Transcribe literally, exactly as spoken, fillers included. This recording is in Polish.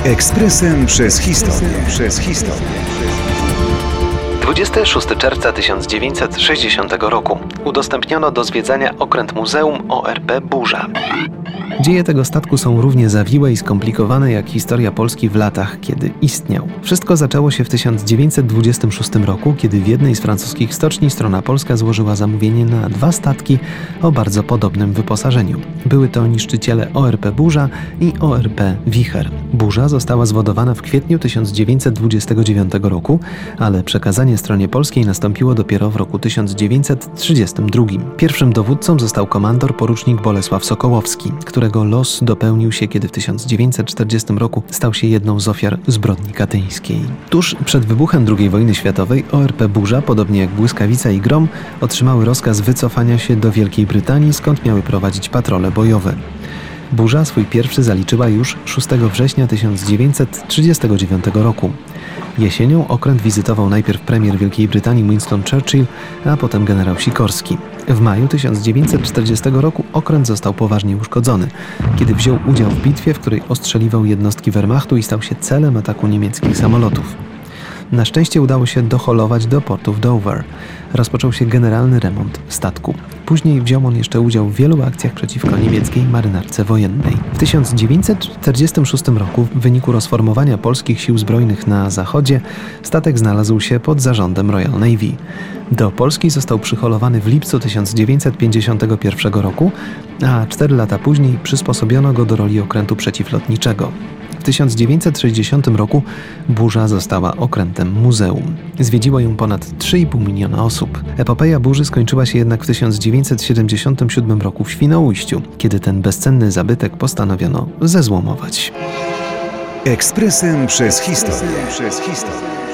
Ekspresem przez historię. Przez historię. dwudziestego szóstego czerwca tysiąc dziewięćset sześćdziesiątego roku udostępniono do zwiedzania okręt muzeum O R P Burza. Dzieje tego statku są równie zawiłe i skomplikowane jak historia Polski w latach, kiedy istniał. Wszystko zaczęło się w tysiąc dziewięćset dwudziestym szóstym roku, kiedy w jednej z francuskich stoczni strona polska złożyła zamówienie na dwa statki o bardzo podobnym wyposażeniu. Były to niszczyciele O R P Burza i O R P Wicher. Burza została zwodowana w kwietniu tysiąc dziewięćset dwudziestego dziewiątego roku, ale przekazanie stronie polskiej nastąpiło dopiero w roku tysiąc dziewięćset trzydziestym drugim. Pierwszym dowódcą został komandor porucznik Bolesław Sokołowski, którego los dopełnił się, kiedy w tysiąc dziewięćset czterdziestym roku stał się jedną z ofiar zbrodni katyńskiej. Tuż przed wybuchem drugiej wojny światowej O R P Burza, podobnie jak Błyskawica i Grom, otrzymały rozkaz wycofania się do Wielkiej Brytanii, skąd miały prowadzić patrole bojowe. Burza swój pierwszy zaliczyła już szóstego września tysiąc dziewięćset trzydziestego dziewiątego roku. Jesienią okręt wizytował najpierw premier Wielkiej Brytanii Winston Churchill, a potem generał Sikorski. W maju tysiąc dziewięćset czterdziestego roku okręt został poważnie uszkodzony, kiedy wziął udział w bitwie, w której ostrzeliwał jednostki Wehrmachtu i stał się celem ataku niemieckich samolotów. Na szczęście udało się doholować do portu w Dover. Rozpoczął się generalny remont statku. Później wziął on jeszcze udział w wielu akcjach przeciwko niemieckiej marynarce wojennej. W tysiąc dziewięćset czterdziestym szóstym roku w wyniku rozformowania polskich sił zbrojnych na zachodzie statek znalazł się pod zarządem Royal Navy. Do Polski został przyholowany w lipcu tysiąc dziewięćset pięćdziesiątego pierwszego roku, a cztery lata później przysposobiono go do roli okrętu przeciwlotniczego. W tysiąc dziewięćset sześćdziesiątym roku Burza została okrętem muzeum. Zwiedziło ją ponad trzy i pół miliona osób. Epopeja Burzy skończyła się jednak w tysiąc dziewięćset siedemdziesiątym siódmym roku w Świnoujściu, kiedy ten bezcenny zabytek postanowiono zezłomować. Ekspresem przez historię. Przez historię.